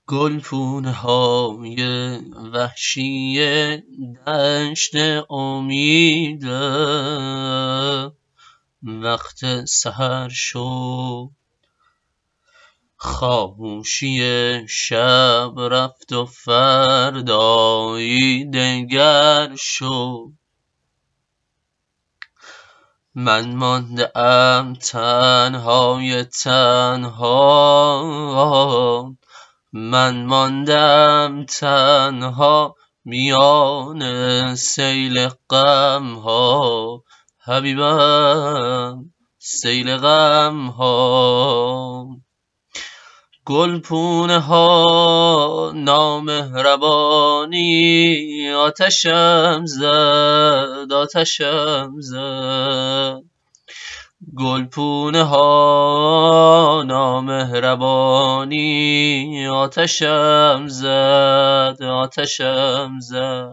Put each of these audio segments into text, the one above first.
گلپونه های وحشی دشت امیدم وقت سحر شد، خاموشی شب رفت و فردایی دگر شد. من مانده ام تنهای تنها، من ماندم تنها میان سیل غم ها، حبیبم سیل غم ها. گلپونه ها نامهربانی آتشم زد، آتشم زد. گلپونه ها نامهربانی آتشم زد، آتشم زد.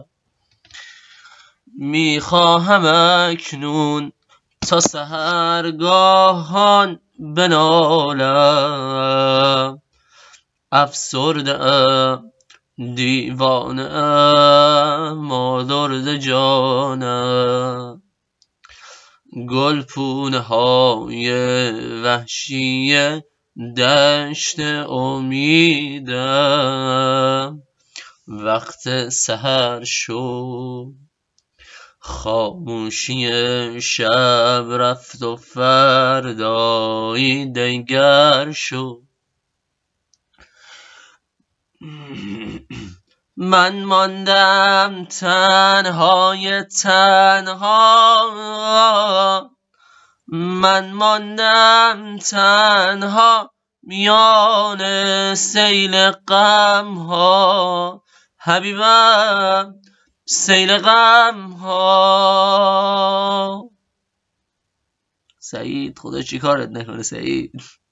میخواهم اکنون تا سحرگاهان بنالم، افسرده ام دیوانه ام آزرده جانم. گلپونه های وحشی دشت امیدم وقت سحر شد، خاموشی شب رفت و فردایی دگر شد. من ماندم تنهای تنها، من ماندم تنها میان سیل غم ها، حبیبم سیل غم ها. سعید خدا چی کارت نکنه سعید.